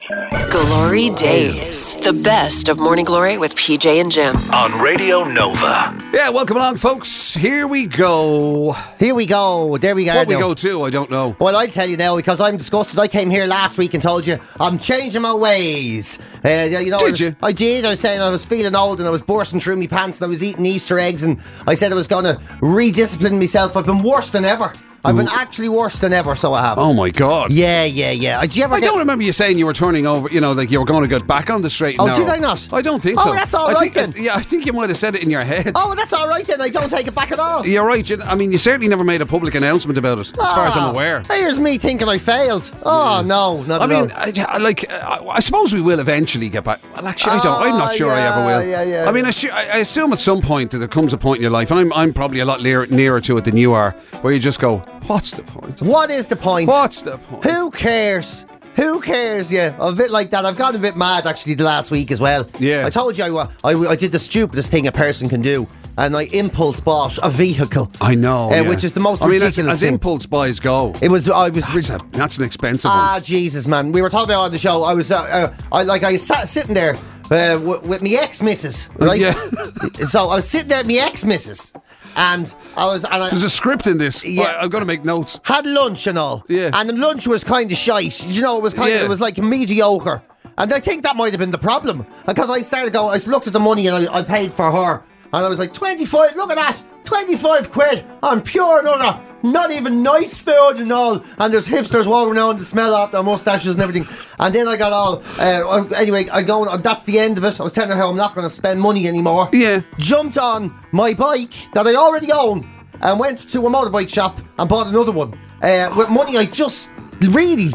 Glory Days. The best of Morning Glory with PJ and Jim. On Radio Nova. Yeah, welcome along, folks. Here we go. Here we go. There we go. What we go to, I don't know. Well, I'll tell you now because I'm disgusted. I came here last week and told you I'm changing my ways. Did you? I did. I was saying I was feeling old and I was bursting through my pants and I was eating Easter eggs and I said I was going to rediscipline myself. I've been worse than ever. I've been actually worse than ever, so I have. Oh my God. Yeah. Do you ever I don't remember you saying you were turning over, like you were going to get back on the straight and narrow. Did I not? I don't think so. Oh, that's all right then. I think you might have said it in your head. Oh, that's all right then. I don't take it back at all. You're right. I mean, you certainly never made a public announcement about it, as far as I'm aware. Here's me thinking I failed. Oh, no, not at all. I suppose we will eventually get back. Well, actually, I'm not sure I ever will. Yeah. I mean, I assume at some point that there comes a point in your life, and I'm probably a lot nearer to it than you are, where you just go, what's the point? What is the point? What's the point? Who cares? Who cares? Yeah, a bit like that. I've gotten a bit mad actually the last week as well. Yeah. I told you I did the stupidest thing a person can do, and I impulse bought a vehicle. I know, which is the most ridiculous as thing. Impulse buys go. That's an expensive one. Ah, Jesus, man. We were talking about it on the show. I was I sat sitting there with my ex-missus, right? Yeah. So I was sitting there with my ex-missus. And there's a script in this. Yeah. Well, I'm going to make notes. Had lunch and all. Yeah. And the lunch was kind of shite. It was it was like mediocre. And I think that might have been the problem. Because I started going, I looked at the money and I paid for her. And I was like, 25, look at that, 25 quid on pure and utter, not even nice food and all. And there's hipsters walking around the smell of their mustaches and everything. And then I got all, anyway, that's the end of it. I was telling her how I'm not going to spend money anymore. Yeah. Jumped on my bike that I already own and went to a motorbike shop and bought another one. With money I just really,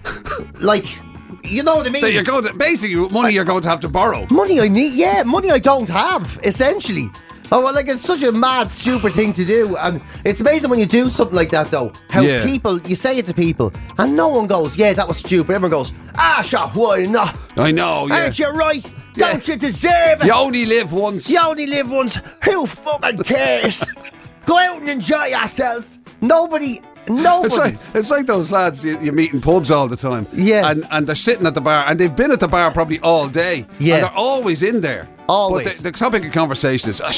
you know what I mean? So you're going to, basically, money you're going to have to borrow. Money I need, money I don't have, essentially. Oh, well, it's such a mad, stupid thing to do. And it's amazing when you do something like that, though. How people, you say it to people, and no one goes, yeah, that was stupid. Everyone goes, sure, why not? I know, yeah. Aren't you right? Don't you deserve it? You only live once. Who fucking cares? Go out and enjoy yourself. Nobody. It's like those lads you meet in pubs all the time. Yeah. And they're sitting at the bar and they've been at the bar probably all day. Yeah. And they're always in there. Always. But the topic of conversation is,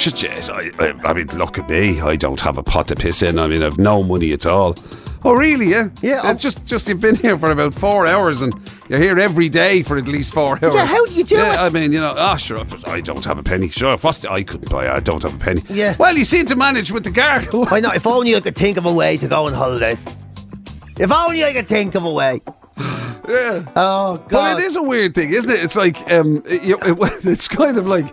I mean, look at me. I don't have a pot to piss in. I mean, I've no money at all. Oh, really? Yeah. Yeah. It's just you've been here for about 4 hours and you're here every day for at least 4 hours. Yeah, how do you do it? I mean, sure, I don't have a penny. Sure, I couldn't buy it. I don't have a penny. Yeah. Well, you seem to manage with the gargle. I know, if only I could think of a way to go on holidays. If only I could think of a way. Yeah. Oh, God. But it is a weird thing, isn't it? It's like, it's kind of like,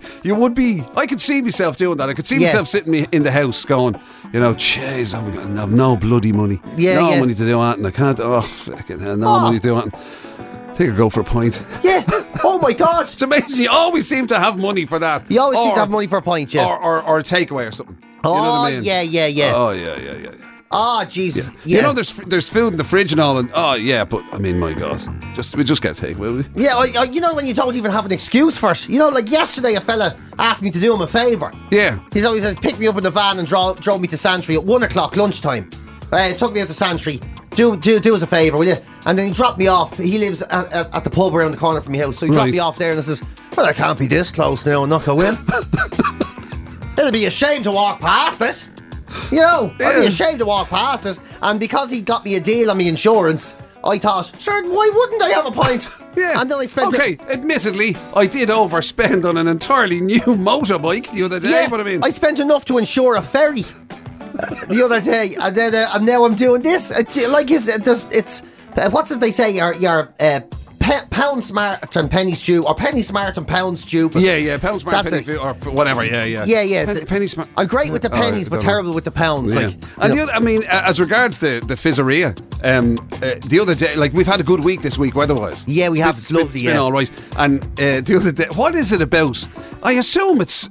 I could see myself doing that. I could see myself sitting in the house going, jeez, I have no bloody money. No money to do that, and I can't, money to do that. Take a go for a pint. Yeah. Oh, my God. It's amazing. You always seem to have money for that. You always seem to have money for a pint, yeah. Or a takeaway or something. Oh, you know what I mean? Yeah. Oh, yeah. Oh, Jesus. Yeah. There's food in the fridge and all, and but I mean, my God, we just get a takeaway, will we? Yeah, when you don't even have an excuse for it. Like yesterday, a fella asked me to do him a favour. Yeah. He's always says, pick me up in the van and drove me to Santry at 1 o'clock lunchtime. Took me out to Santry. Do us a favour, will you? And then he dropped me off. He lives at the pub around the corner from my house, so he dropped me off there and I says, well, I can't be this close now and not go in. It'll be a shame to walk past it. I'd be ashamed to walk past it. And because he got me a deal on my insurance, I thought, sure, why wouldn't I have a pint? Yeah. And then I spent admittedly, I did overspend on an entirely new motorbike the other day, yeah, but I mean, I spent enough to insure a ferry the other day, and then and now I'm doing this. It's what's it they say? Your pound smart and penny stew, or penny smart and pound stupid. Yeah, pound smart, penny food, or whatever. Yeah. Penny smart. I'm great with the pennies, but terrible with the pounds. Yeah. As regards the fizzeria, the other day, we've had a good week this week weather-wise. Yeah, we have. It's lovely. It's been all right. And the other day, what is it about? I assume it's.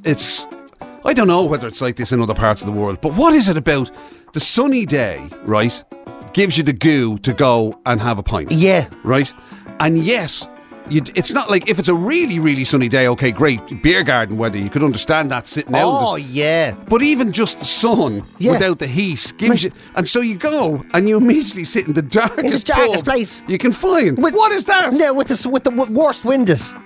I don't know whether it's like this in other parts of the world, but what is it about the sunny day, right? Gives you the goo to go and have a pint. Yeah. Right? And yet, it's not like if it's a really, really sunny day, okay, great, beer garden weather, you could understand that sitting out. Oh, yeah. But even just the sun without the heat gives you... And so you go and you immediately sit in the darkest pub place you can find. What is that? Yeah, with the worst windows.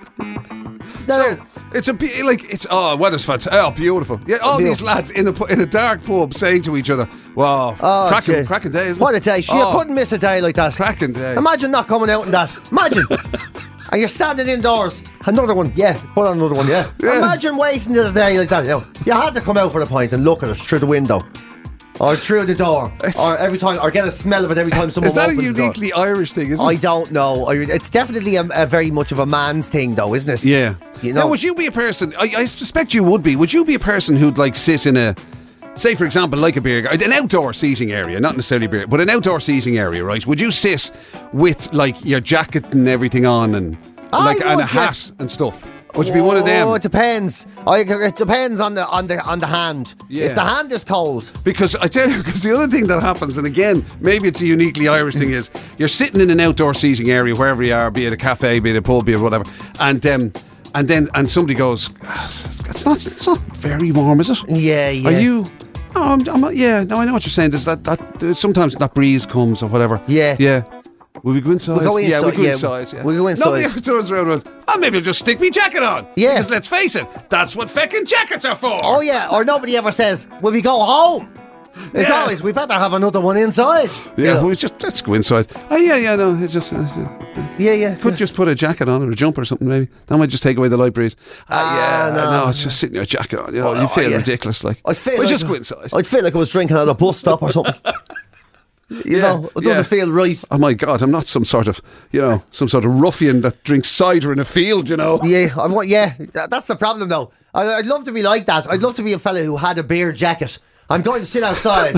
So it's weather's fantastic. Oh, beautiful. Yeah, all these lads in a dark pub saying to each other, wow, cracking day, isn't it? What a day. You couldn't miss a day like that. Cracking day. Imagine not coming out in that. Imagine. And you're standing indoors. Another one. Yeah, put on another one, yeah. Imagine wasting a day like that. You had to come out for a pint and look at us through the window. Or through the door, or get a smell of it every time someone opens the door. Is that a uniquely Irish thing, isn't it? I don't know. It's definitely a very much of a man's thing, though, isn't it? Yeah. Now, would you be a person, I suspect you would be, would you be a person who'd like sit in a, say for example, like a beer garden, an outdoor seating area, not necessarily beer, but an outdoor seating area, right? Would you sit with like your jacket and everything on and a hat and stuff? Would you be one of them? Oh, it depends. It depends on the hand. Yeah. If the hand is cold. Because I tell you, because the other thing that happens, and again, maybe it's a uniquely Irish thing, is you're sitting in an outdoor seating area wherever you are, be it a cafe, be it a pub, be it whatever, and somebody goes, it's not very warm, is it? Yeah. Are you? Oh, I'm not. Yeah, no, I know what you're saying. There's that sometimes that breeze comes or whatever. Yeah. Will we go inside? We'll go inside. Yeah, we'll go inside. Yeah. We'll go inside. Nobody ever turns around and maybe I'll just stick me jacket on. Yeah. Because let's face it, that's what feckin' jackets are for. Oh, yeah. Or nobody ever says, will we go home? It's always, we better have another one inside. Yeah, let's go inside. Oh, yeah, no, it's just... Could just put a jacket on or a jumper or something, maybe. That might just take away the light breeze. No, it's just sitting your jacket on. You feel ridiculous. Like, just go inside. I'd feel like I was drinking at a bus stop or something. You know, it doesn't feel right. Oh my God, I'm not some sort of ruffian that drinks cider in a field, you know. Yeah, that's the problem though. I'd love to be like that. I'd love to be a fella who had a beer jacket. I'm going to sit outside.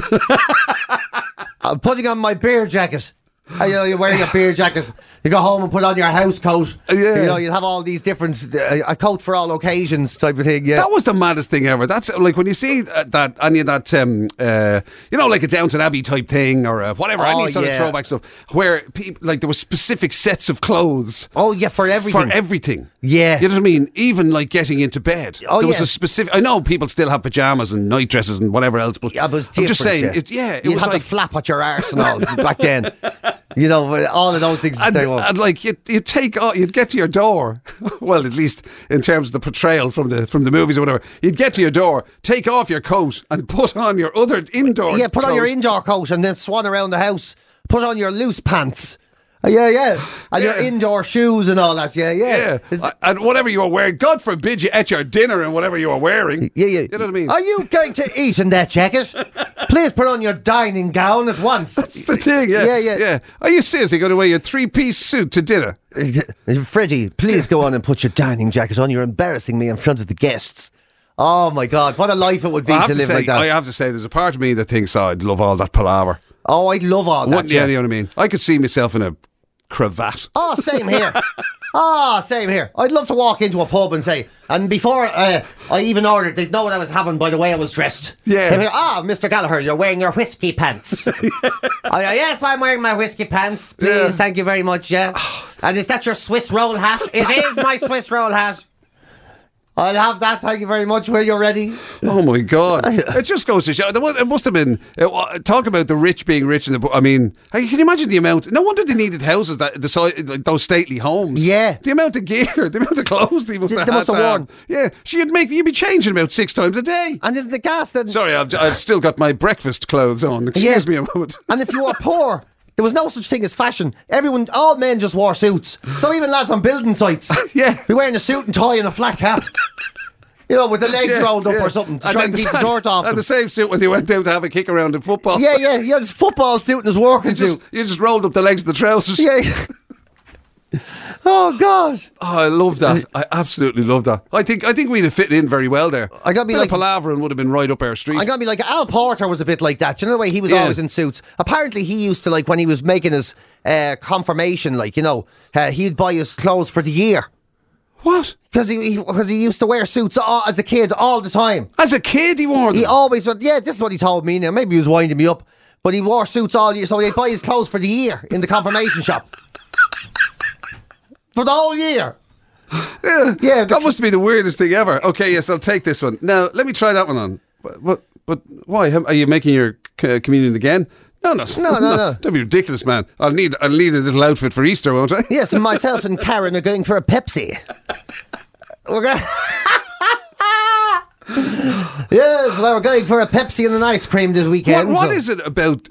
I'm putting on my beer jacket. You're wearing a beer jacket. You go home and put on your house coat. Yeah. You'd have all these different, a coat for all occasions type of thing, yeah. That was the maddest thing ever. That's like when you see any of that, like a Downton Abbey type thing or whatever, any sort of throwback stuff, where people, like there were specific sets of clothes. Oh, yeah, for everything. For everything. Yeah. You know what I mean? Even like getting into bed. Oh, there was a specific, I know people still have pyjamas and night dresses and whatever else, but it was I'm just saying, it was like to flap at your arse and all back then. You know, all of those things. And like you'd get to your door. Well, at least in terms of the portrayal from the movies or whatever, you'd get to your door, take off your coat, and put on your other indoor. Yeah, put on your indoor coat and then swan around the house. Put on your loose pants. Yeah. And your indoor shoes and all that. Yeah. And whatever you were wearing, God forbid you ate your dinner in whatever you were wearing. Yeah. You know what I mean? Are you going to eat in that jacket? Please put on your dining gown at once. That's the thing, yeah. Are you seriously going to wear your 3-piece suit to dinner? Freddie, please go on and put your dining jacket on. You're embarrassing me in front of the guests. Oh my God, what a life it would be to live like that. I have to say, there's a part of me that thinks I'd love all that palaver. Oh, I'd love all that. Yeah, you know what I mean? I could see myself in a cravat. Oh, same here. I'd love to walk into a pub and say, and before I even ordered, they'd know what I was having by the way I was dressed. Yeah. They'd be, Mr. Gallagher, you're wearing your whiskey pants. Yes, I'm wearing my whiskey pants. Please, thank you very much, yeah. And is that your Swiss roll hat? It is my Swiss roll hat. I'll have that, thank you very much, when you're ready. Oh my God. It just goes to show, it must have been, talk about the rich being rich in the book. I mean, can you imagine the amount, no wonder they needed houses, like those stately homes. Yeah. The amount of gear, the amount of clothes they must have worn. Yeah, you'd be changing about 6 times a day. And isn't the gas then? Sorry, I've still got my breakfast clothes on, excuse me a moment. And if you were poor, there was no such thing as fashion. All men just wore suits. So even lads on building sites, be wearing a suit and tie and a flat cap. You know, with the legs rolled up or something to try and keep the dirt off them. And the same suit when they went out to have a kick around in football. Yeah, his football suit and his working suit. You just rolled up the legs of the trousers. Yeah. Oh God! Oh, I love that. I absolutely love that. I think we'd have fit in very well there. I gotta be like palaver and would have been right up our street. I gotta be like Al Porter was a bit like that. Do you know the way he was always in suits? Apparently, he used to when he was making his confirmation, he'd buy his clothes for the year. What? Because he used to wear suits as a kid all the time. As a kid, he wore them. He always went. Yeah, this is what he told me. Now maybe he was winding me up, but he wore suits all year, so he'd buy his clothes for the year in the confirmation shop. for the whole year. Yeah, that must be the weirdest thing ever. Okay, yes, I'll take this one. Now, let me try that one on. But why? Are you making your communion again? No. Don't be ridiculous, man. I'll need a little outfit for Easter, won't I? Yes, and myself and Karen are going for a Pepsi. We're going... Yes, well, we're going for a Pepsi and an ice cream this weekend. What is it about?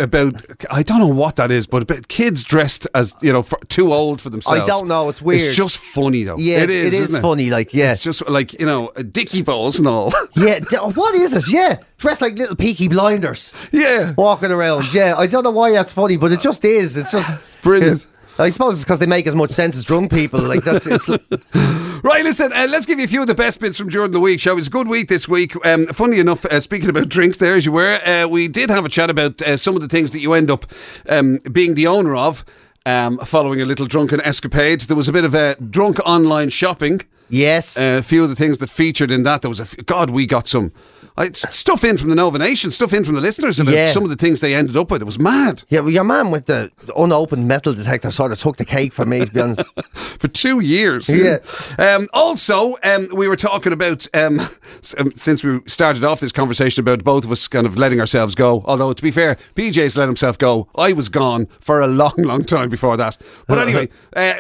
I don't know what that is, but about kids dressed as too old for themselves. I don't know. It's weird. It's just funny though. Yeah, it is funny. Like, yeah, it's just like dicky balls and all. Yeah, what is it? Yeah, dressed like little Peaky Blinders. Yeah, walking around. Yeah, I don't know why that's funny, but it just is. It's just brilliant. I suppose it's because they make as much sense as drunk people. Like that's it's. Right, listen, let's give you a few of the best bits from during the week, shall we? It was a good week this week. Funny enough, speaking about drinks there as you were, we did have a chat about some of the things that you end up being the owner of following a little drunken escapade. There was a bit of drunk online shopping. Yes. A few of the things that featured in that. There was we got some... stuff in from the Nova Nation, stuff in from the listeners about some of the things they ended up with. It was mad. Yeah, well, your man with the unopened metal detector sort of took the cake for me, to be honest. For 2 years. Yeah. Also, we were talking about, since we started off this conversation about both of us kind of letting ourselves go, although to be fair, PJ's let himself go. I was gone for a long, long time before that. But anyway,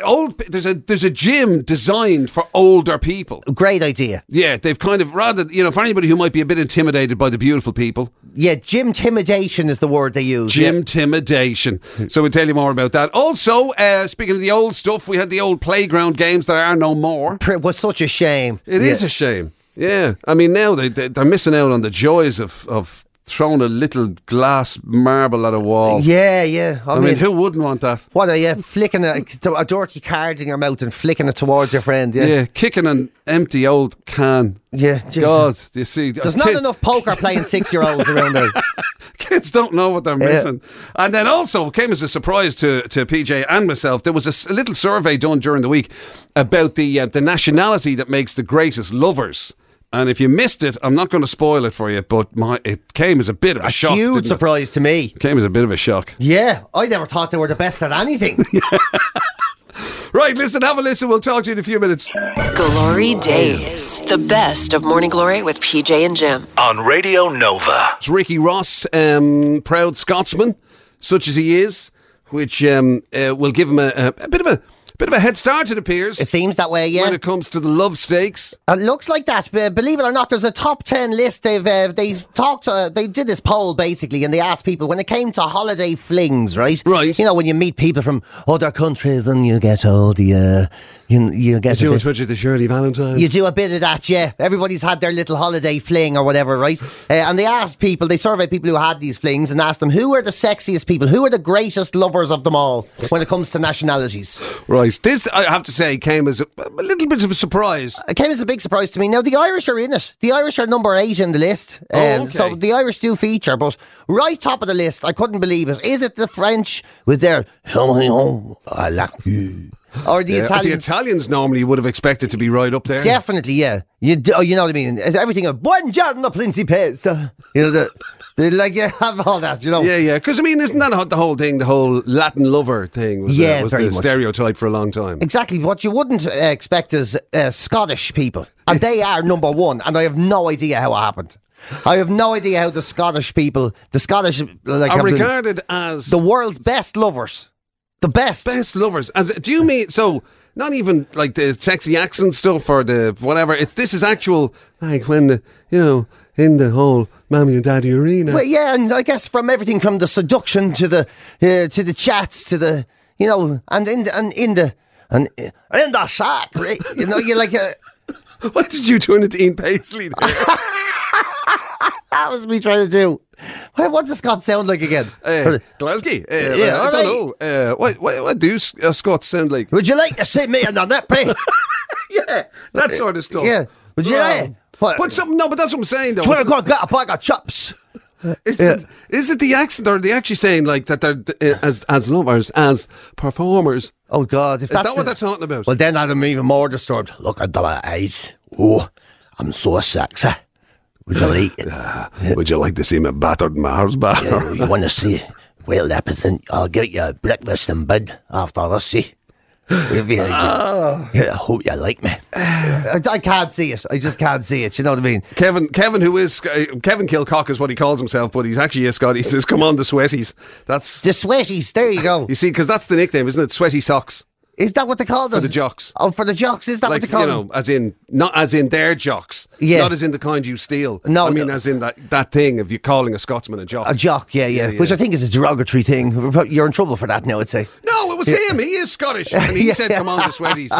there's a gym designed for older people. Great idea. Yeah, they've kind of rather, for anybody who might be a bit intimidated by the beautiful people. Yeah, gym-timidation is the word they use. Gym-timidation. So we'll tell you more about that. Also, speaking of the old stuff, we had the old playground games that are no more. It was such a shame. It is a shame. Yeah. I mean, now they're missing out on the joys of throwing a little glass marble at a wall. Yeah. I mean, who wouldn't want that? What are you flicking a dirty card in your mouth and flicking it towards your friend? Yeah, kicking an empty old can. Yeah, God, you see, there's not enough poker playing 6-year-olds around there. Kids don't know what they're missing. And then also came as a surprise to PJ and myself. There was a little survey done during the week about the nationality that makes the greatest lovers. And if you missed it, I'm not going to spoil it for you, but it came as a bit of a shock. Huge surprise to me. Came as a bit of a shock. Yeah, I never thought they were the best at anything. Right, listen, have a listen. We'll talk to you in a few minutes. Glory Days. The best of Morning Glory with PJ and Jim. On Radio Nova. It's Ricky Ross, proud Scotsman, such as he is, which will give him a bit of a head start, it appears. It seems that way, yeah. When it comes to the love stakes. It looks like that. Believe it or not, there's a top 10 list. They did this poll, basically, and they asked people, when it came to holiday flings, right? Right. When you meet people from other countries and you get all the... You get do a touch of the Shirley Valentine. You do a bit of that, yeah. Everybody's had their little holiday fling or whatever, right? And they surveyed people who had these flings and asked them, who are the sexiest people? Who are the greatest lovers of them all when it comes to nationalities? Right. This, I have to say, came as a little bit of a surprise. It came as a big surprise to me. Now, the Irish are in it. The Irish are number 8 in the list. Okay. So the Irish do feature, but right top of the list, I couldn't believe it. Is it the French with their I like you? Or the Italians? The Italians normally would have expected to be right up there. Definitely, yeah. You know what I mean? Everything of buongiorno principessa. They have all that, Yeah, because isn't that the whole thing, the whole Latin lover thing was the stereotype for a long time. Exactly. What you wouldn't expect is Scottish people. And they are number 1, and I have no idea how it happened. I have no idea how the Scottish people, are regarded as the world's best lovers. The best lovers. Do you mean so? Not even like the sexy accent stuff or the whatever. This is actual like when in the whole mommy and daddy arena. Well, yeah, and I guess from everything from the seduction to the chats to the and in the shack, right? You're like a. What did you turn into Ian Paisley there? That was me trying to do. What does Scott sound like again? Glasgow. I don't know. What do Scots sound like? Would you like to see me in the nappy? Yeah, that sort of stuff. Yeah. Would you like? But something. No, but that's what I'm saying though. 12 o'clock, got a bag of chops. Is it the accent, or are they actually saying like that they're as lovers, as performers? Oh God, is that what they're talking about? Well, then I'm even more disturbed. Look at the eyes. Oh, I'm so sexy. Would you like? Would you like to see me battered Mars bar? You want to see? Well, I'll get you breakfast in bed after this. See. You'd be like, I hope you like me. I can't see it. I just can't see it. You know what I mean? Kevin Kilcock is what he calls himself, but he's actually a Scot. He says, "Come on, the Sweaties." That's the Sweaties. There you go. You see, because that's the nickname, isn't it? Sweaty Socks. Is that what they call them? For the jocks. Oh, for the jocks, is that like, what they call them? As in, not as in their jocks. Yeah. Not as in the kind you steal. No. I mean, as in that thing of you calling a Scotsman a jock. A jock, yeah. Which I think is a derogatory thing. You're in trouble for that now, I'd say. No, it was him. He is Scottish. And he said, come on, the Sweaties.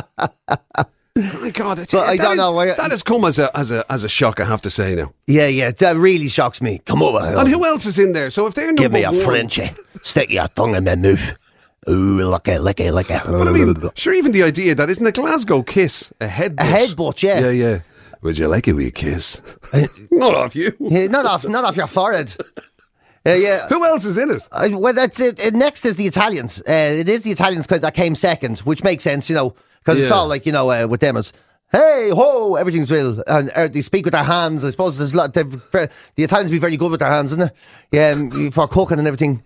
Oh my God. I don't know. That has come as a shock, I have to say now. Yeah. That really shocks me. Come over. And who else is in there? So if they're number Give me a one, Frenchie. Stick your tongue in my mouth. Ooh, lick it. But I mean, sure, even the idea that isn't a Glasgow kiss, a headbutt. A headbutt, yeah. Yeah. Would you like a wee kiss? Not off you. Yeah, not off your forehead. Yeah. Who else is in it? Well, that's it. Next is the Italians. It is the Italians that came second, which makes sense, because it's all like, with them it's, hey, ho, everything's real. And they speak with their hands. I suppose there's a lot. The Italians be very good with their hands, isn't it? Yeah, for cooking and everything.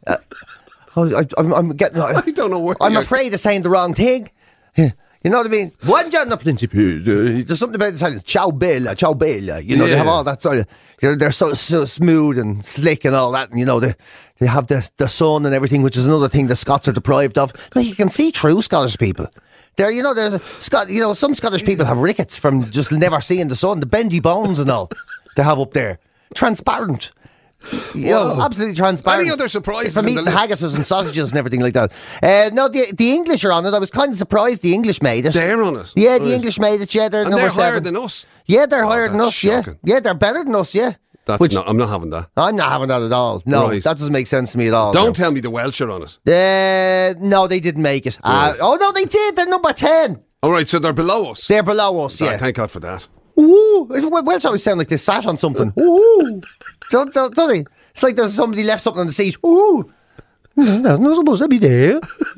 I'm getting. I don't know where. I'm afraid of saying the wrong thing. You know what I mean? Buongiorno principe. There's something about Italians. Ciao bella. They have all that sort of. They're so smooth and slick and all that. And they have the sun and everything, which is another thing the Scots are deprived of. Like, you can see through Scottish people. There's some Scottish people have rickets from just never seeing the sun. The bendy bones and all they have up there, transparent. Absolutely transparent. Any other surprises from eating haggises and sausages and everything like that? No, the English are on it. I was kind of surprised the English made it. They're on it? Yeah, the English made it, yeah. They're number 7. They're higher than us? Yeah, they're higher than us, shocking. yeah. Yeah, they're better than us, yeah. I'm not having that. I'm not having that at all. No, right. That doesn't make sense to me at all. Don't tell me the Welsh are on it. No, they didn't make it. Right. No, they did. They're number 10. All right, so they're below us. They're below us, yeah. Thank God for that. Ooh, Welsh always sound like they sat on something. Ooh, don't they? It's like there's somebody left something on the seat. Ooh, that's not supposed to be there.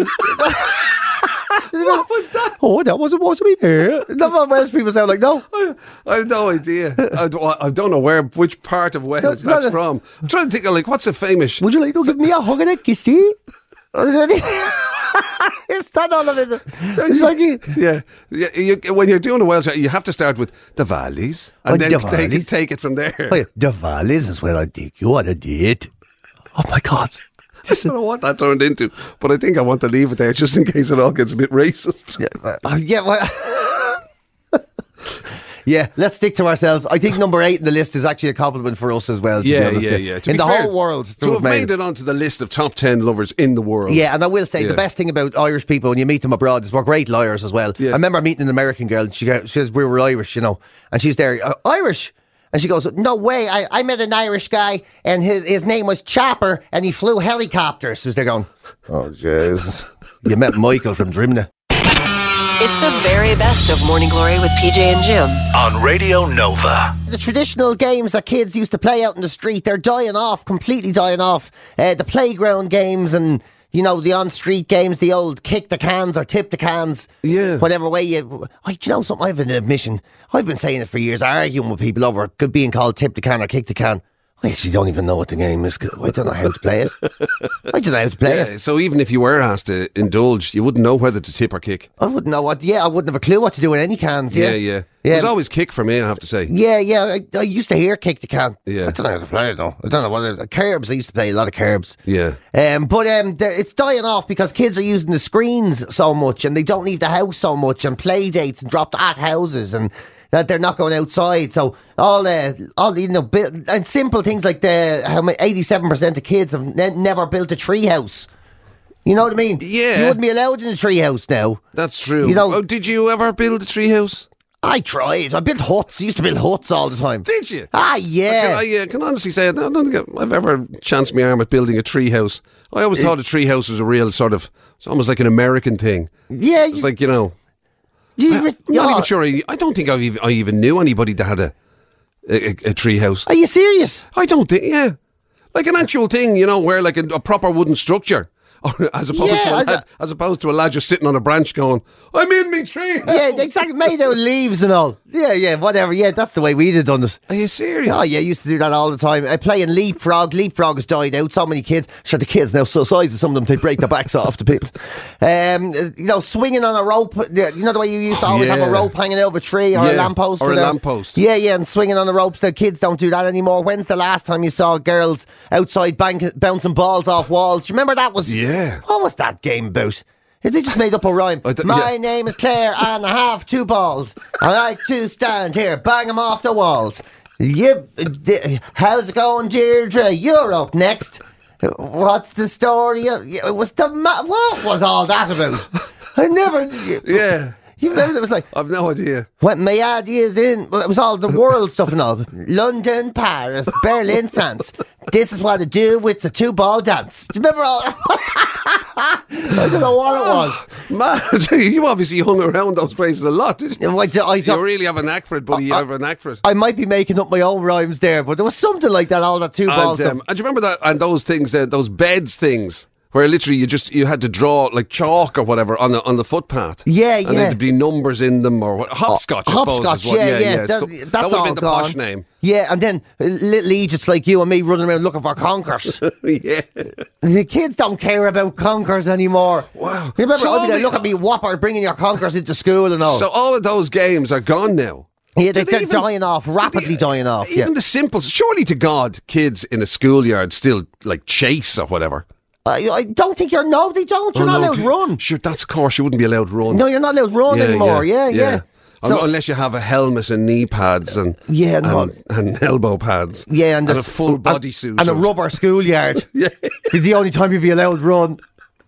What was that? Oh, that wasn't supposed to be there. That's what Welsh people sound like. No, I have no idea. I don't know which part of Wales that's from. I'm trying to think of what's a famous. Would you like to give me a hug and a kissy? It's that all of it. It's like when you're doing a Welsh, you have to start with the Valleys, and then they can take it from there. The Valleys is where I take you on a date. Oh my God. I don't know what that turned into, but I think I want to leave it there just in case it all gets a bit racist. Yeah, let's stick to ourselves. I think number 8 in the list is actually a compliment for us as well. To be honest. Yeah. In the whole world, to have made it onto the list of top 10 lovers in the world. Yeah, and I will say the best thing about Irish people when you meet them abroad is we're great liars as well. Yeah. I remember meeting an American girl. And she says we were Irish, and she's there, Irish. And she goes, no way, I met an Irish guy and his name was Chopper and he flew helicopters. So they're going, oh, jeez. You met Michael from Drimna. It's the very best of Morning Glory with PJ and Jim. On Radio Nova. The traditional games that kids used to play out in the street, they're dying off, completely dying off. The playground games and, the on-street games, the old kick the cans or tip the cans. Yeah. Whatever way you... something? I have an admission. I've been saying it for years, arguing with people over being called tip the can or kick the can. I actually don't even know what the game is. I don't know how to play it. So even if you were asked to indulge, you wouldn't know whether to tip or kick. I wouldn't know what. Yeah, I wouldn't have a clue what to do with any cans. Yeah. There's always kick for me, I have to say. Yeah. I used to hear kick the can. Yeah. I don't know how to play it though. I don't know what curbs. I used to play a lot of curbs. Yeah. But it's dying off because kids are using the screens so much and they don't leave the house so much and play dates and dropped at houses and that they're not going outside. So all and simple things like how 87% of kids have never built a tree house. You know what I mean? Yeah. You wouldn't be allowed in a tree house now. That's true. Did you ever build a tree house? I tried. I built huts. I used to build huts all the time. Did you? Yeah. I can honestly say I don't think I've ever chanced my arm at building a tree house. I always thought a tree house was a real sort of, it's almost like an American thing. Yeah. It's like, I'm not even sure. I don't think I even knew anybody that had a tree house. Are you serious? I don't think. Yeah, like an actual thing, where like a proper wooden structure. as opposed to a lad just sitting on a branch going, I'm in me tree. Yeah, exactly. Made out of leaves and all. Yeah, whatever. Yeah, that's the way we'd have done it. Are you serious? Oh, yeah, I used to do that all the time. Playing leapfrog. Leapfrog has died out. So many kids. Sure, the kids now, so size of some of them, they break their backs off the people. Swinging on a rope. You know the way you used to always have a rope hanging out of a tree or a lamppost? Or a lamppost. Yeah, and swinging on the ropes. The kids don't do that anymore. When's the last time you saw girls outside bouncing balls off walls? Do you remember that was... Yeah. What was that game about? They just made up a rhyme. My name is Claire and I have 2 balls. I like to stand here, bang them off the walls. How's it going, Deirdre? You're up next. What's the story? What was all that about? I never... Yeah. You remember it was like... I've no idea. When my idea's in... It was all the world stuff and all. London, Paris, Berlin, France. This is what I do with the 2-ball dance. Do you remember all... I don't know what it was. Man, you obviously hung around those places a lot, didn't you? You really have a knack for it, buddy. You have a knack for it. I might be making up my own rhymes there, but there was something like that, all that 2-ball stuff. And do you remember that? And those things, those beds things, where literally you had to draw like chalk or whatever on the footpath. Yeah, and there'd be numbers in them or what? Hopscotch. I suppose. Hopscotch, yeah. That's that would have been the gone. posh name. Yeah, and then little Egypts like you and me running around looking for conkers. Yeah. The kids don't care about conkers anymore. Wow. You remember, I'd be there, look at me, whopper, bringing your conkers into school and all. So all of those games are gone now. Yeah, they're dying off, rapidly dying off. Even the simple, surely to God, kids in a schoolyard still like chase or whatever. I don't think they don't. You're not allowed to run. Sure, that's of course you wouldn't be allowed to run. No, you're not allowed to run anymore. Yeah. So, unless you have a helmet and knee pads and elbow pads. Yeah, and a full bodysuit. And a rubber schoolyard. Yeah. It's the only time you'd be allowed to run.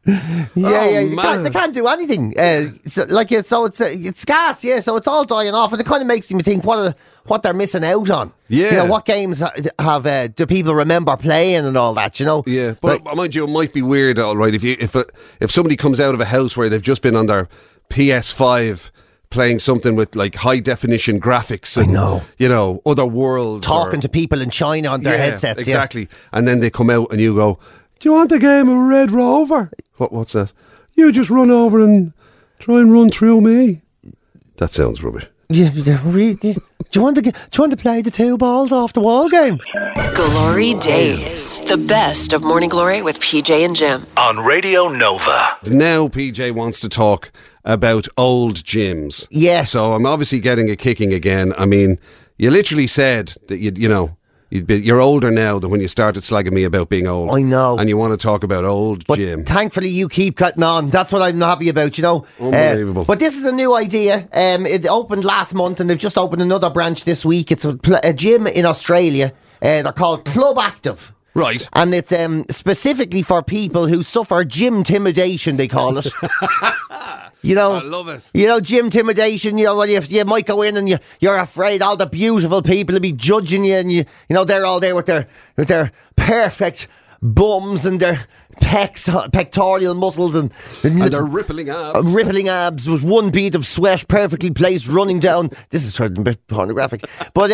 They can't do anything. So it's gas, so it's all dying off, and it kind of makes me think what they're missing out on. Yeah, what games do people remember playing and all that? Yeah, but mind you, it might be weird, all right. If somebody comes out of a house where they've just been on their PS5 playing something with like high definition graphics and other worlds, talking to people in China on their headsets, exactly, and then they come out and you go, do you want a game of Red Rover? What's that? You just run over and try and run through me. That sounds rubbish. Yeah, really. Do you want to play the 2 balls off the wall game? Glory Days. The best of Morning Glory with PJ and Jim. On Radio Nova. Now PJ wants to talk about old gyms. Yeah. So I'm obviously getting a kicking again. I mean, you literally said that you're older now than when you started slagging me about being old. I know. And you want to talk about old gym. Thankfully, you keep cutting on. That's what I'm happy about, Unbelievable. But this is a new idea. It opened last month and they've just opened another branch this week. It's a gym in Australia. They're called Club Active. Right. And it's specifically for people who suffer gym intimidation, they call it. I love it. Gym intimidation, when you might go in and you're afraid all the beautiful people will be judging you, and they're all there with their perfect bums and their pectoral muscles and their rippling abs. Rippling abs with one bead of sweat perfectly placed running down. This is turning a bit pornographic. But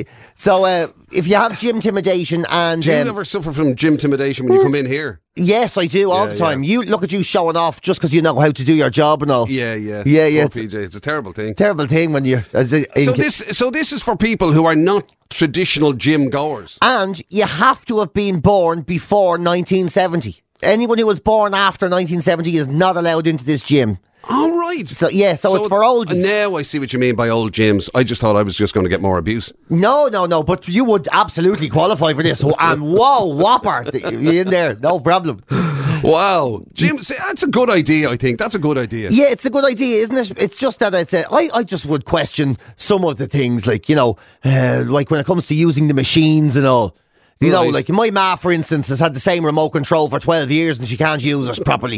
if you have gym intimidation and... Do you ever suffer from gym intimidation when you come in here? Yes, I do all the time. You look at you showing off just because you know how to do your job and all. Yeah. Poor PJ, it's a terrible thing. Terrible thing when you're... So this is for people who are not traditional gym goers. And you have to have been born before 1970. Anyone who was born after 1970 is not allowed into this gym. All right. So it's for oldies. Now I see what you mean by old gyms. I just thought I was just going to get more abuse. No, but you would absolutely qualify for this. And whopper, you in there, no problem. Wow. Jim, that's a good idea, I think. That's a good idea. Yeah, it's a good idea, isn't it? It's just that I just would question some of the things, like, like when it comes to using the machines and all. Like my ma, for instance, has had the same remote control for 12 years and she can't use it properly.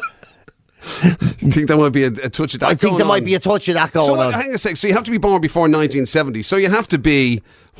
You think there might be a touch of that? I think there might be a touch of that going on. Hang on a sec. So you have to be born before 1970. So you have to be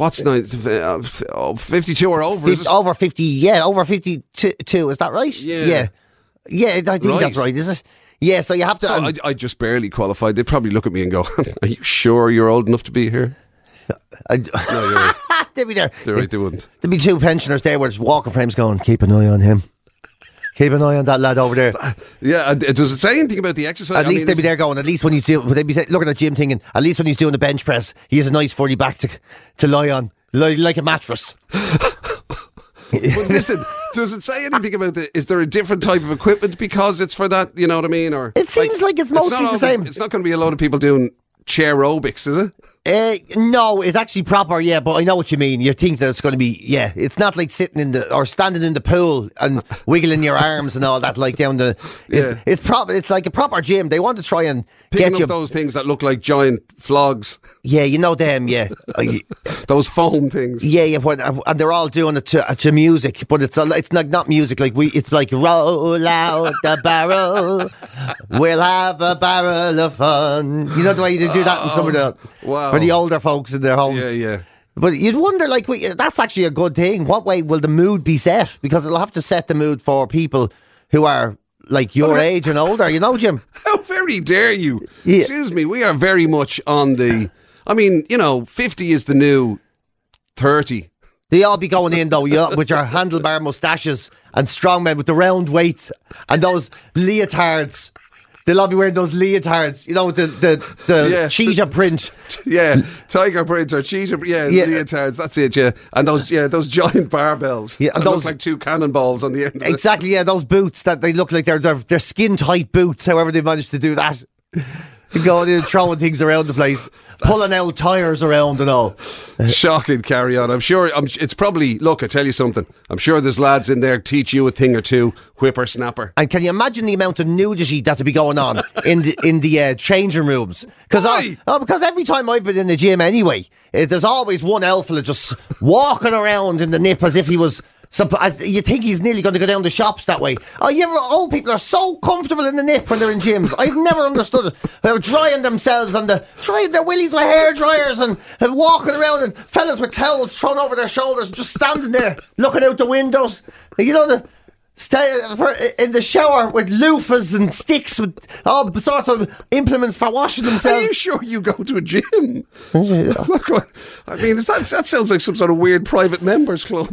52 or over? Over 50. Yeah, over 52. Is that right? Yeah. Yeah, I think that's right. Is it? Yeah. So you have to. So I just barely qualified. They'd probably look at me and go, "Are you sure you're old enough to be here?" No, you're right. They'd be there. They're right. They wouldn't. There'd be 2 pensioners there with walking frames going, "Keep an eye on him. Keep an eye on that lad over there. Yeah, does it say anything about the exercise? At least they'd be there going, at least when he's doing, they'd be looking at Jim thinking, at least when he's doing the bench press, he has a nice 40 back to lie on, like a mattress. But listen, does it say anything about is there a different type of equipment because it's for that, you know what I mean? Or it seems like it's mostly the same. It's not going to be a lot of people doing chair aerobics, is it? No, it's actually proper, yeah, but I know what you mean. You think that it's going to be, yeah, it's not like sitting in or standing in the pool and wiggling your arms and all that, like down the. It's like a proper gym. They want to try and get you those things that look like giant flogs. Yeah, you know them, yeah. Those foam things. Yeah, and they're all doing it to music, but it's not music like it's like roll out the barrel, we'll have a barrel of fun. You know the way they do that in some of the. Wow. For the older folks in their homes. Yeah. But you'd wonder, like, that's actually a good thing. What way will the mood be set? Because it'll have to set the mood for people who are, like, your age and older, you know, Jim? How very dare you? Yeah. Excuse me, we are very much on the... I mean, 50 is the new 30. They all be going in, though, with your handlebar moustaches and strongmen with the round weights and those leotards. They'll all be wearing those leotards, with the cheetah print. Yeah, tiger print or cheetah, leotards, that's it, yeah. And those giant barbells. Yeah, and those look like two cannonballs on the end. Exactly, yeah, those boots that they look like they're skin-tight boots, however they managed to do that. Going in, throwing things around the place, pulling out tyres around and all. Shocking carry on. I'm sure it's probably, look, I tell you something, I'm sure there's lads in there teach you a thing or two, whippersnapper. And can you imagine the amount of nudity that to be going on in the changing rooms? Because every time I've been in the gym anyway, there's always one alpha just walking around in the nip as if he was... you think he's nearly going to go down the shops that way. Old people are so comfortable in the nip when they're in gyms. I've never understood it. They're drying themselves and drying their willies with hair dryers and walking around, and fellas with towels thrown over their shoulders, just standing there looking out the windows. In the shower with loofahs and sticks with all sorts of implements for washing themselves. Are you sure you go to a gym? I mean, that sounds like some sort of weird private members club.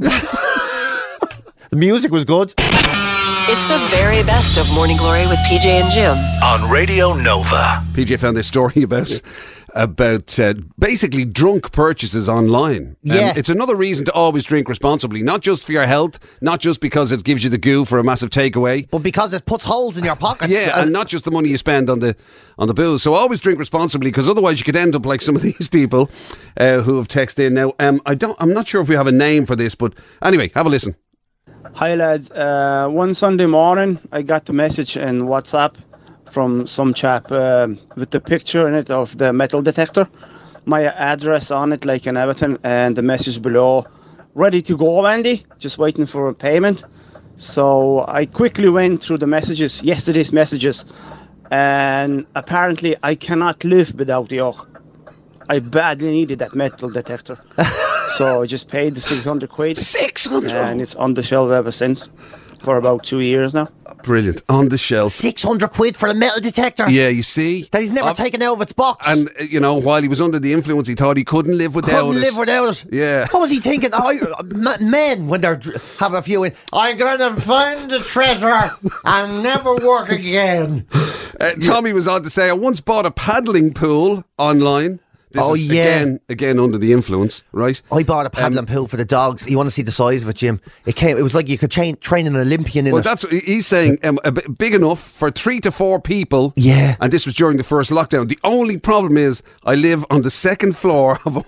The music was good. It's the very best of Morning Glory with PJ and Jim on Radio Nova. PJ found this story about basically drunk purchases online. Yeah. It's another reason to always drink responsibly, not just for your health, not just because it gives you the goo for a massive takeaway, but because it puts holes in your pockets. Yeah, and not just the money you spend on the booze. So always drink responsibly, because otherwise you could end up like some of these people who have texted in. Now, I'm not sure if we have a name for this, but anyway, have a listen. Hi lads, one Sunday morning I got the message in WhatsApp from some chap with the picture in it of the metal detector, my address on it like and everything, and the message below, ready to go Andy, just waiting for a payment. So I quickly went through yesterday's messages, and apparently I cannot live without the yoke. I badly needed that metal detector. So I just paid the 600 quid. 600? And it's on the shelf ever since, for about 2 years now. Brilliant. On the shelf. 600 quid for a metal detector? Yeah, you see? That he's never taken out of its box. And, while he was under the influence, he thought he couldn't live without it. Yeah. What was he thinking? Men, when they're having a few in, I'm going to find the treasure and never work again. Tommy was on to say, I once bought a paddling pool online. Again under the influence, right? I bought a paddling pool for the dogs. You want to see the size of it, Jim? It was like you could train an Olympian in it. Well, that's what he's saying. Big enough for 3 to 4 people. Yeah. And this was during the first lockdown. The only problem is I live on the second floor of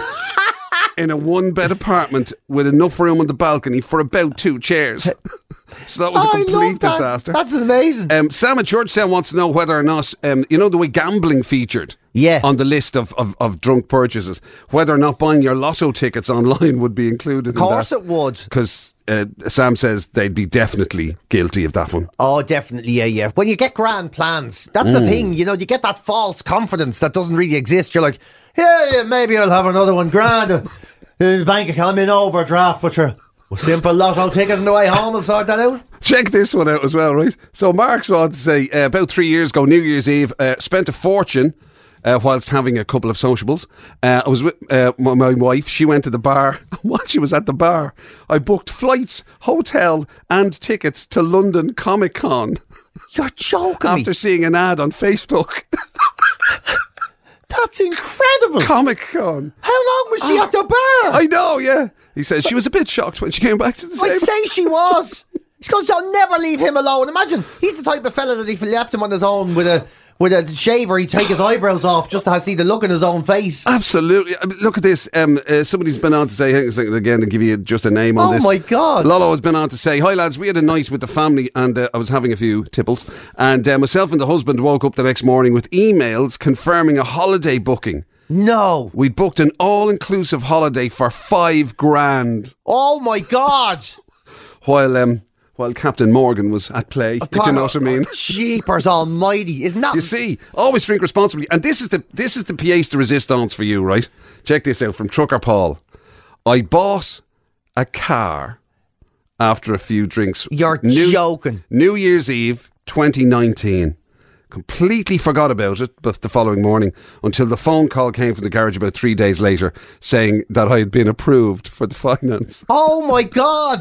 in a 1-bed apartment with enough room on the balcony for about 2 chairs. So that was a complete disaster. That's amazing. Sam at Georgetown wants to know whether or not, the way gambling featured on the list of drunk purchases, whether or not buying your lotto tickets online would be included in that. Of course it would. Because Sam says they'd be definitely guilty of that one. Oh, definitely, yeah. When you get grand plans, that's the thing, you get that false confidence that doesn't really exist. You're like, yeah, maybe I'll have another one grand. Bank account, I'm in overdraft, but a simple lotto ticket on the way home will sort that out. Check this one out as well, right? So Mark's on to say, about 3 years ago, New Year's Eve, spent a fortune whilst having a couple of sociables. I was with my wife. She went to the bar. While she was at the bar, I booked flights, hotel and tickets to London Comic Con. You're joking me. After seeing an ad on Facebook. That's incredible. Comic Con. How long was she at the bar? I know, yeah. He says she was a bit shocked when she came back to the table. I'd say she was. He's going to never leave him alone. Imagine, he's the type of fella that if he left him on his own with a shaver, he'd take his eyebrows off just to see the look in his own face. Absolutely. I mean, look at this. Somebody's been on to say, hang on a second again to give you just a name on this. Oh my God. Lolo has been on to say, hi lads, we had a night with the family and I was having a few tipples. And myself and the husband woke up the next morning with emails confirming a holiday booking. No. We'd booked an all-inclusive holiday for $5,000. Oh my God. While Captain Morgan was at play, if you know what I mean. Jeepers almighty. Isn't that... You see, always drink responsibly. And this is the pièce de résistance for you, right? Check this out from Trucker Paul. I bought a car after a few drinks. You're joking. New Year's Eve 2019. Completely forgot about it but the following morning until the phone call came from the garage about 3 days later saying that I had been approved for the finance. Oh my God.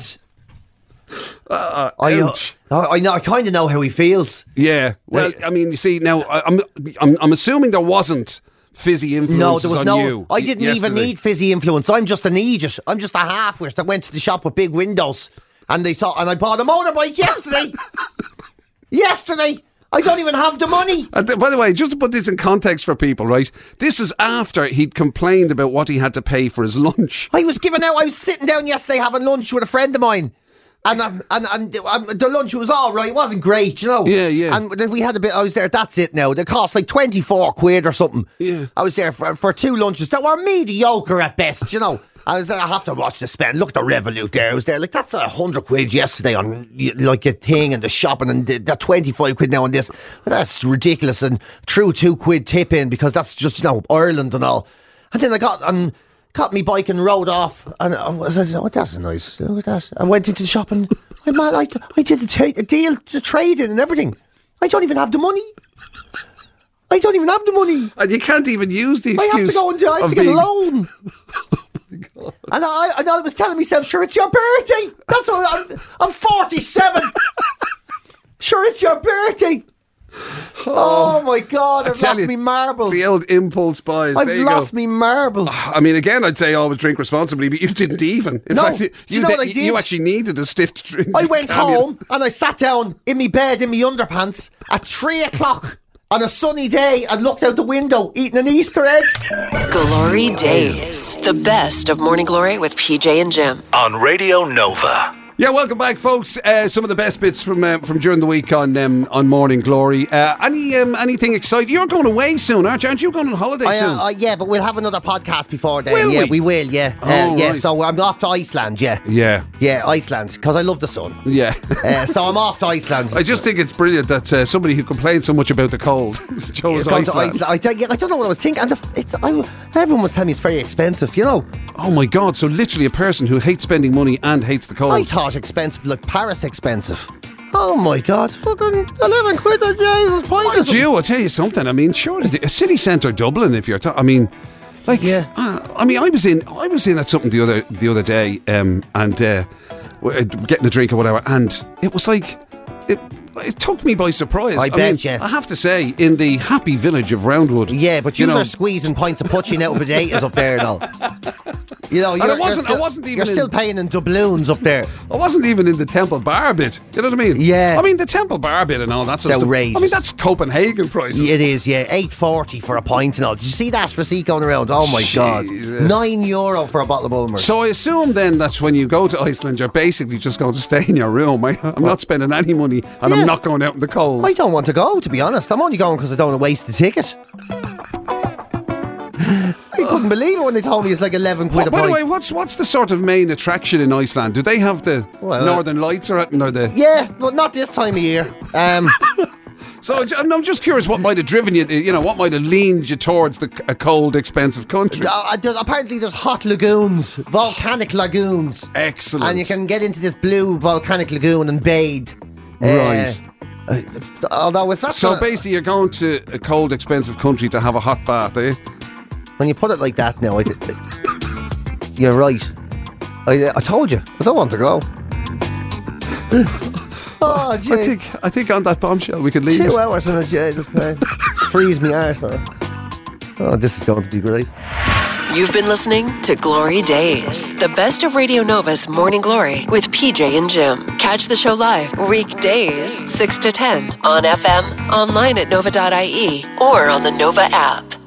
Ouch. I know. I kind of know how he feels. Yeah. Well, I mean, you see, now I'm assuming there wasn't fizzy influence. No, there was on no. you I didn't even need fizzy influence. I'm just an idiot. I'm just a half-wit that went to the shop with big windows, and and I bought a motorbike yesterday. Yesterday. I don't even have the money. By the way, just to put this in context for people, right? This is after he'd complained about what he had to pay for his lunch. I was sitting down yesterday having lunch with a friend of mine. And the lunch was all right. It wasn't great, you know. Yeah, yeah. And then we had a bit. I was there. That's it. Now it cost like 24 quid or something. Yeah. I was there for two lunches that were mediocre at best, you know. I was there. I have to watch the spend. Look at the Revolut there. I was there. Like that's 100 quid yesterday on like a thing and the shopping and that 25 quid now on this. That's ridiculous. And threw 2 quid tip in because that's just Ireland and all. And then I got me bike and rode off, and I said, "Oh, that's nice. Look at that." I went into the shop and I did a deal to trade in and everything. I don't even have the money. And you can't even use the excuse. I have to go and get a loan. Oh my God. And I was telling myself, sure, it's your birthday. That's what I'm 47. Sure, it's your birthday. Oh my God, I've lost me marbles. The old impulse buys. I've lost me marbles. I mean, again, I'd say always drink responsibly, but you didn't even. In fact, you know what I did? You actually needed a stiff drink. I went home and I sat down in my bed in my underpants at 3 o'clock on a sunny day and looked out the window eating an Easter egg. Glory Days. The best of Morning Glory with PJ and Jim. On Radio Nova. Yeah, welcome back, folks. Some of the best bits from during the week on Morning Glory. Anything exciting? You're going away soon, aren't you? Aren't you going on holiday soon? Yeah, but we'll have another podcast before then. Will we will. Yeah, right. So I'm off to Iceland. Yeah, Iceland, because I love the sun. Yeah. So I'm off to Iceland. I just think it's brilliant that somebody who complains so much about the cold chose Iceland. I don't know what I was thinking. Everyone was telling me it's very expensive. You know. Oh my God! So literally, a person who hates spending money and hates the cold. I thought expensive, like Paris expensive. Oh my God, fucking 11 quid a Jesus, Mind you, I'll tell you something. I mean, surely the city centre Dublin, if you're I mean, like, yeah. I mean, I was in at something the other day, and getting a drink or whatever, and it was like it took me by surprise. I bet you. I have to say, in the happy village of Roundwood. Yeah, but you are squeezing pints of putching out of potatoes up there and all. You know, you're still paying in doubloons up there. I wasn't even in the Temple Bar bit. You know what I mean? Yeah. I mean, the Temple Bar bit and all that sort of outrageous. stuff. I mean, that's Copenhagen prices. It is, yeah. $8.40 for a pint and all. Did you see that receipt going around? Oh my God. €9 for a bottle of Bulmers. So I assume then that's when you go to Iceland, you're basically just going to stay in your room. I'm not spending any money and I'm not going out in the cold. I don't want to go, to be honest. I'm only going because I don't want to waste the ticket. I couldn't believe it when they told me it's like 11 quid a pint. By the way, what's the sort of main attraction in Iceland? Do they have the Northern Lights or the? Yeah, but not this time of year. So I'm just curious what might have driven you, what might have leaned you towards a cold, expensive country. Apparently there's hot lagoons, volcanic lagoons. Excellent. And you can get into this blue volcanic lagoon and bathe. Right. Although if that's so basically, you're going to a cold, expensive country to have a hot bath, eh? When you put it like that, now, you're right. I told you, I don't want to go. Oh, jeez. I think on that bombshell we could leave 2 hours in a jail, just freeze me arse. Oh, this is going to be great. You've been listening to Glory Days, the best of Radio Nova's Morning Glory with PJ and Jim. Catch the show live weekdays 6 to 10 on FM, online at nova.ie, or on the Nova app.